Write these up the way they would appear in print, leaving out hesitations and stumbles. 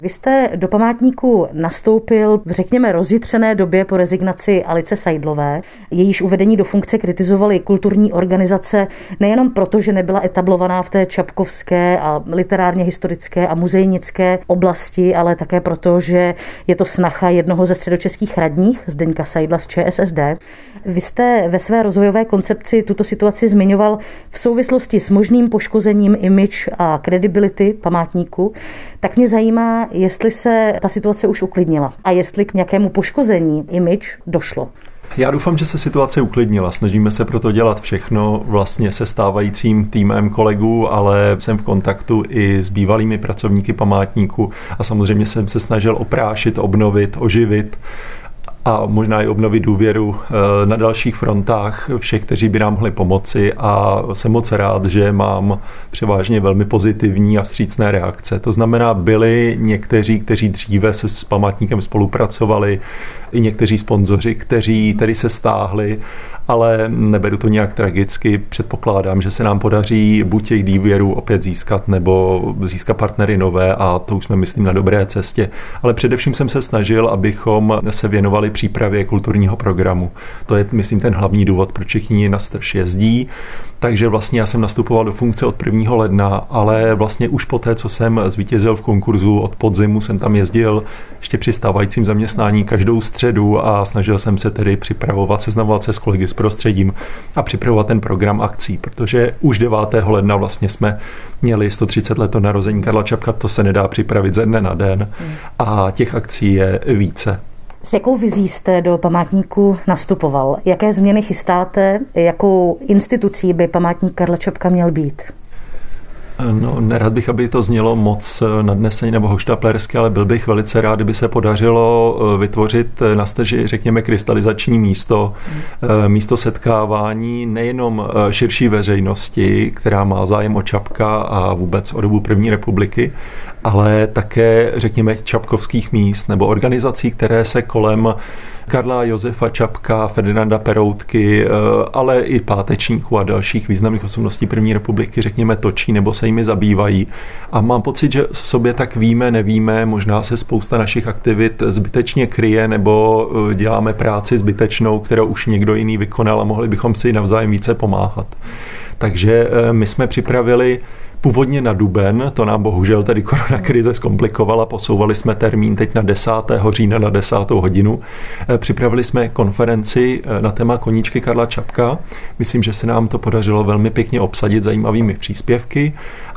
Vy jste do památníku nastoupil v, řekněme, rozjitřené době po rezignaci Alice Seidlové. Jejíž uvedení do funkce kritizovaly kulturní organizace nejenom proto, že nebyla etablovaná v té čapkovské a literárně historické a muzejnické oblasti, ale také proto, že je to snaha jednoho ze středočeských radních, Zdeňka Seidla z ČSSD. Vy jste ve své rozvojové koncepci tuto situaci zmiňoval v souvislosti s možným poškozením image a kredibility památníku. Tak mě zajímá, jestli se ta situace už uklidnila a jestli k nějakému poškození image došlo. Já doufám, že se situace uklidnila. Snažíme se proto dělat všechno vlastně se stávajícím týmem kolegů, ale jsem v kontaktu i s bývalými pracovníky památníku a samozřejmě jsem se snažil oprášit, obnovit, oživit a možná i obnovit důvěru na dalších frontách všech, kteří by nám mohli pomoci, a jsem moc rád, že mám převážně velmi pozitivní a vstřícné reakce. To znamená, byli někteří, kteří dříve se s památníkem spolupracovali, i někteří sponzoři, kteří tedy se stáhli, ale neberu to nějak tragicky. Předpokládám, že se nám podaří buď jejich důvěru opět získat, nebo získat partnery nové, a to už jsme, myslím, na dobré cestě. Ale především jsem se snažil, abychom se věnovali přípravě kulturního programu. To je, myslím, ten hlavní důvod, proč všichni na Strž jezdí. Takže vlastně já jsem nastupoval do funkce od 1. ledna, ale vlastně už poté, co jsem zvítězil v konkurzu od podzimu, jsem tam jezdil ještě při stávajícím zaměstnání každou středu a snažil jsem se tedy připravovat, seznamovat se s kolegy s prostředím a připravovat ten program akcí, protože už 9. ledna vlastně jsme měli 130 let od narození Karla Čapka, to se nedá připravit ze dne na den a těch akcí je více. S jakou vizí jste do památníku nastupoval? Jaké změny chystáte? Jakou institucí by památník Karla Čapka měl být? No, nerad bych, aby to znělo moc nadneseně nebo hoštaplersky, ale byl bych velice rád, kdyby se podařilo vytvořit na Strži, řekněme, krystalizační místo, místo setkávání nejenom širší veřejnosti, která má zájem o Čapka a vůbec o dobu první republiky, ale také, řekněme, čapkovských míst nebo organizací, které se kolem Karla Josefa Čapka, Ferdinanda Peroutky, ale i pátečníků a dalších významných osobností první republiky, řekněme, točí nebo se jimi zabývají. A mám pocit, že sobě tak víme, nevíme, možná se spousta našich aktivit zbytečně kryje nebo děláme práci zbytečnou, kterou už někdo jiný vykonal a mohli bychom si navzájem více pomáhat. Takže my jsme připravili původně na duben, to nám bohužel tady koronakrize zkomplikovala, posouvali jsme termín teď na 10. října na 10. hodinu. Připravili jsme konferenci na téma koníčky Karla Čapka. Myslím, že se nám to podařilo velmi pěkně obsadit zajímavými příspěvky.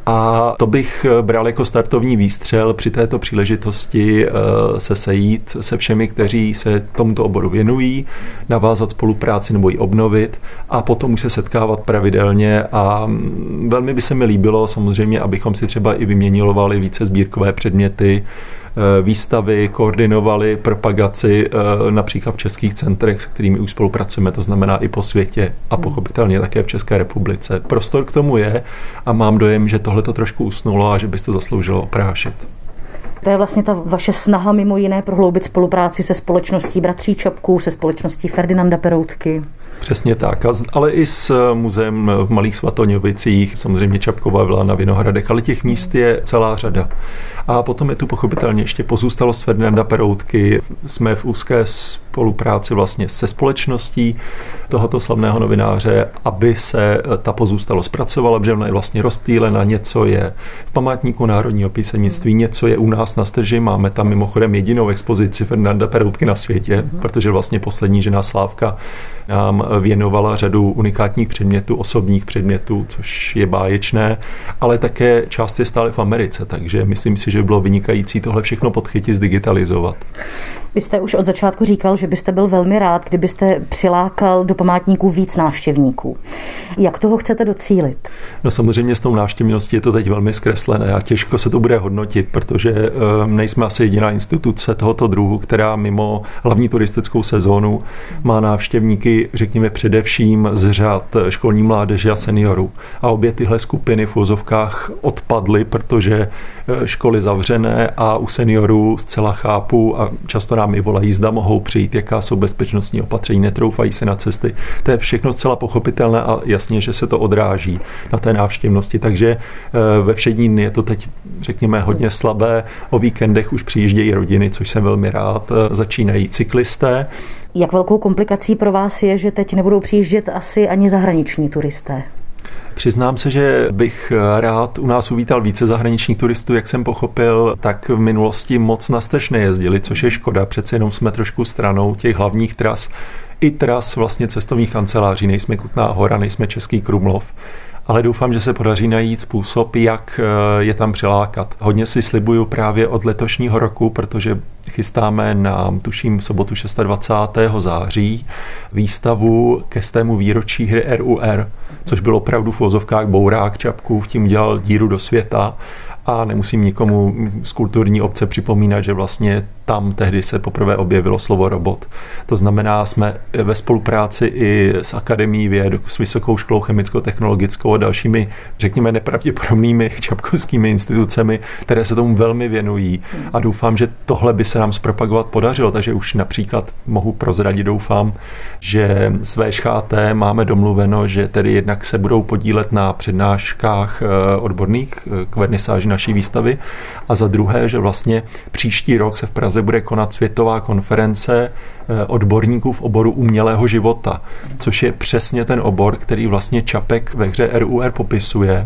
A to bych bral jako startovní výstřel při této příležitosti se sejít se všemi, kteří se tomuto oboru věnují, navázat spolupráci nebo ji obnovit a potom už se setkávat pravidelně, a velmi by se mi líbilo samozřejmě, abychom si třeba i vyměňovali více sbírkové předměty, výstavy, koordinovali propagaci například v českých centrech, s kterými už spolupracujeme, to znamená i po světě a pochopitelně také v České republice. Prostor k tomu je a mám dojem, že tohle to trošku usnulo a že by to zasloužilo oprášit. To je vlastně ta vaše snaha mimo jiné prohloubit spolupráci se společností bratří Čapků, se společností Ferdinanda Peroutky. Přesně tak, ale i s muzeem v Malých Svatoňovicích, samozřejmě Čapkova vila na Vinohradech, ale těch míst je celá řada. A potom je tu pochopitelně ještě pozůstalost Ferdinanda Peroutky. Jsme v úzké spolupráci vlastně se společností tohoto slavného novináře, aby se ta pozůstalost zpracovala, protože ona je vlastně rozptýlena, něco je v památníku národního písemnictví, něco je u nás na Strži, máme tam mimochodem jedinou expozici Ferdinanda Peroutky na světě, protože vlastně poslední žena Slávka nám věnovala řadu unikátních předmětů, osobních předmětů, což je báječné, ale také část je stále v Americe, takže myslím si, že by bylo vynikající tohle všechno podchytit, zdigitalizovat. Vy jste už od začátku říkal, že byste byl velmi rád, kdybyste přilákal do památníků víc návštěvníků. Jak toho chcete docílit? No samozřejmě s tou návštěvností je to teď velmi zkreslené a těžko se to bude hodnotit, protože nejsme asi jediná instituce tohoto druhu, která mimo hlavní turistickou sezónu má návštěvníky, řekněme, především z řad školní mládeže a seniorů. A obě tyhle skupiny v uvozovkách odpadly, protože školy školy zavřené a u seniorů zcela chápu a často nám i volají, zda mohou přijít, jaká jsou bezpečnostní opatření, netroufají se na cesty. To je všechno zcela pochopitelné a jasně, že se to odráží na té návštěvnosti. Takže ve všední dny je to teď, řekněme, hodně slabé. O víkendech už přijíždějí rodiny, což jsem velmi rád. Začínají cyklisté. Jak velkou komplikací pro vás je, že teď nebudou přijíždět asi ani zahraniční turisté? Přiznám se, že bych rád u nás uvítal více zahraničních turistů, jak jsem pochopil, tak v minulosti moc na Stež nejezdili, což je škoda, přece jenom jsme trošku stranou těch hlavních tras, i tras vlastně cestovních kanceláří, nejsme Kutná Hora, nejsme Český Krumlov, ale doufám, že se podaří najít způsob, jak je tam přilákat. Hodně si slibuju právě od letošního roku, protože chystáme na, tuším, sobotu 26. září výstavu ke 100. výročí hry RUR, což byl opravdu v uvozovkách bourák Čapkův, tím udělal díru do světa. A nemusím nikomu z kulturní obce připomínat, že vlastně tam tehdy se poprvé objevilo slovo robot. To znamená, jsme ve spolupráci i s Akademií věd, s Vysokou školou chemicko-technologickou a dalšími, řekněme, nepravděpodobnými čapkovskými institucemi, které se tomu velmi věnují. A doufám, že tohle by se nám zpropagovat podařilo. Takže už například mohu prozradit, doufám, že s VŠHT máme domluveno, že tedy jednak se budou podílet na přednáškách odborných k vernisáži naší výstavy a za druhé, že vlastně příští rok se v Praze bude konat světová konference odborníků v oboru umělého života, což je přesně ten obor, který vlastně Čapek ve hře RUR popisuje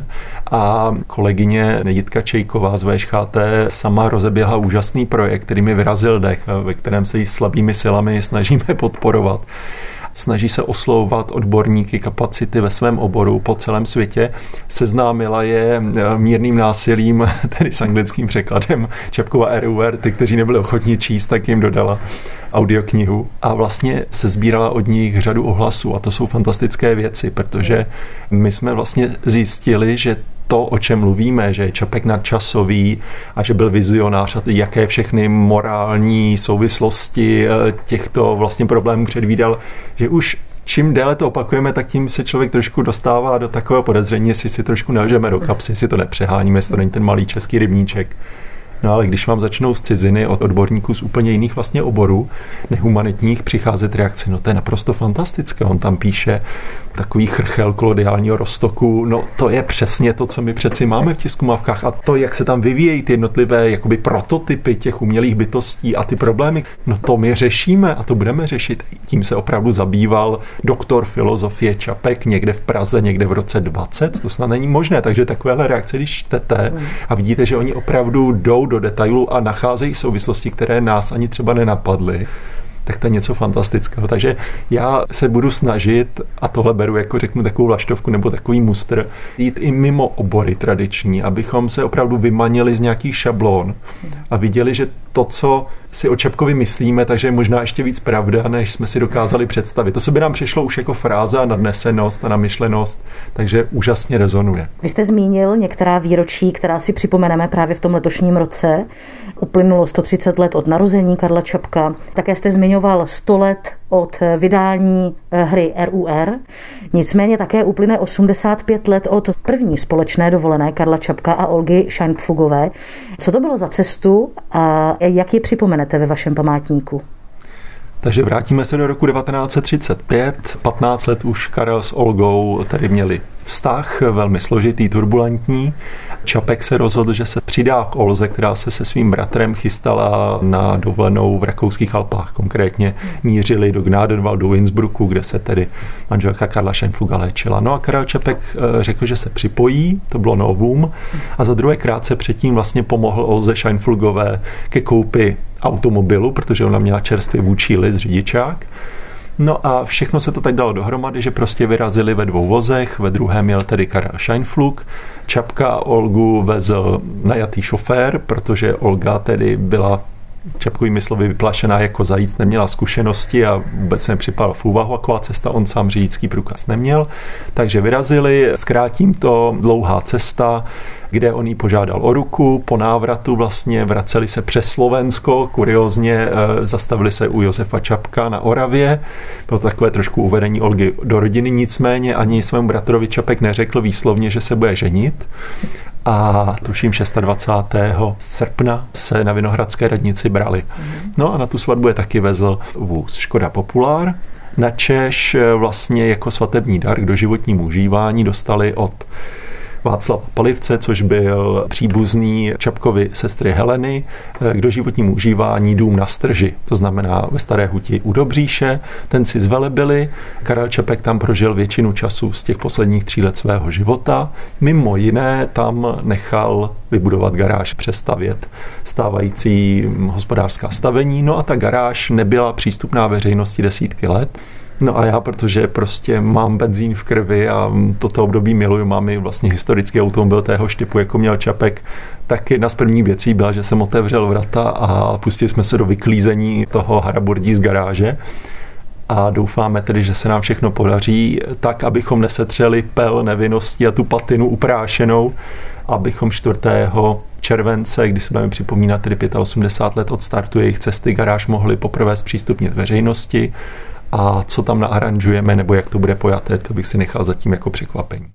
a kolegyně Jitka Čejková z VŠHT sama rozeběhla úžasný projekt, který mi vyrazil dech, ve kterém se jí slabými silami snažíme podporovat. Snaží se oslovovat odborníky, kapacity ve svém oboru po celém světě. Seznámila je mírným násilím, tedy s anglickým překladem Čapkova RUR. Ty, kteří nebyli ochotní číst, tak jim dodala audioknihu a vlastně se sbírala od nich řadu ohlasů a to jsou fantastické věci, protože my jsme vlastně zjistili, že to, o čem mluvíme, že je Čapek nadčasový a že byl vizionář a jaké všechny morální souvislosti těchto vlastně problémů předvídal, že už čím déle to opakujeme, tak tím se člověk trošku dostává do takového podezření, jestli si trošku nelžeme do kapsy, jestli to nepřeháníme, jestli to není ten malý český rybníček. No ale když vám začnou z ciziny od odborníků z úplně jiných vlastně oborů, nehumanitních, přicházet reakce, no to je naprosto fantastické. On tam píše takový chrchel kolodiálního roztoku, no to je přesně to, co my přeci máme v těch zkumavkách a to, jak se tam vyvíjejí ty jednotlivé jakoby prototypy těch umělých bytostí a ty problémy, no to my řešíme a to budeme řešit. Tím se opravdu zabýval doktor filozofie Čapek někde v Praze, někde v roce 20, to snad není možné, takže takovéhle reakce, když čtete a vidíte, že oni opravdu jdou do detailu a nacházejí souvislosti, které nás ani třeba nenapadly, tak to je něco fantastického. Takže já se budu snažit, a tohle beru jako řeknu takovou vlaštovku nebo takový mustr, jít i mimo obory tradiční, abychom se opravdu vymanili z nějakých šablon a viděli, že to, co si o Čapkovi myslíme, takže je možná ještě víc pravda, než jsme si dokázali představit. To se by nám přišlo už jako fráze a nadnesenost a namyšlenost, takže úžasně rezonuje. Vy jste zmínil některá výročí, která si připomeneme právě v tom letošním roce. Uplynulo 130 let od narození Karla Čapka. Také jste zmiňoval 100 let od vydání hry RUR. Nicméně také uplyne 85 let od první společné dovolené Karla Čapka a Olgy Scheinpflugové. Co to bylo za cestu a jak ji připomenete ve vašem památníku? Takže vrátíme se do roku 1935. 15 let už Karel s Olgou tady měli vztah, velmi složitý, turbulentní. Čapek se rozhodl, že se přidá k Olze, která se se svým bratrem chystala na dovolenou v rakouských Alpách. Konkrétně mířili do Gnadenwaldu, Innsbrucku, kde se tedy manželka Karla Scheinpfluga léčila. No a Karel Čapek řekl, že se připojí, to bylo novum, a za druhé krátce předtím vlastně pomohl Olze Scheinpflugové ke koupi automobilu, protože ona měla čerstvě vůči list, řidičák. No a všechno se to tak dalo dohromady, že prostě vyrazili ve 2 vozech, ve druhém měl tedy Karel Scheinpflug, Čapka a Olgu vezl najatý šofér, protože Olga tedy byla Čapkovými slovy vyplašená jako zajíc, neměla zkušenosti a vůbec nepřipadala v úvahu taková cesta, on sám řidičský průkaz neměl, takže vyrazili, zkrátím to, dlouhá cesta, kde on jí požádal o ruku, po návratu vlastně vraceli se přes Slovensko, kuriózně zastavili se u Josefa Čapka na Oravě, bylo to takové trošku uvedení Olgy do rodiny, nicméně ani svému bratrovi Čapek neřekl výslovně, že se bude ženit. a tuším 26. srpna se na Vinohradské radnici brali. No a na tu svatbu je taky vezl vůz Škoda Popular. Načež vlastně jako svatební dar k doživotnímu užívání dostali od Václava Palivce, což byl příbuzný Čapkovy sestry Heleny, k doživotnímu užívání dům na Strži, to znamená ve Staré Huti u Dobříše. Ten si zvelebili, Karel Čapek tam prožil většinu času z těch posledních 3 let svého života. Mimo jiné tam nechal vybudovat garáž, přestavět stávající hospodářská stavení, no a ta garáž nebyla přístupná veřejnosti desítky let. No a já, protože prostě mám benzín v krvi a toto období miluju, mám i vlastně historický automobil téhož typu, jako měl Čapek, tak jedna z prvních věcí byla, že jsem otevřel vrata a pustili jsme se do vyklízení toho haraburdí z garáže. A doufáme tedy, že se nám všechno podaří tak, abychom nesetřeli pel nevinnosti a tu patinu uprášenou, abychom 4. července, kdy se budeme připomínat tedy 85 let od startu jejich cesty, garáž mohli poprvé zpřístupnit veřejnosti. A co tam naaranžujeme, nebo jak to bude pojaté, to bych si nechal zatím jako překvapení.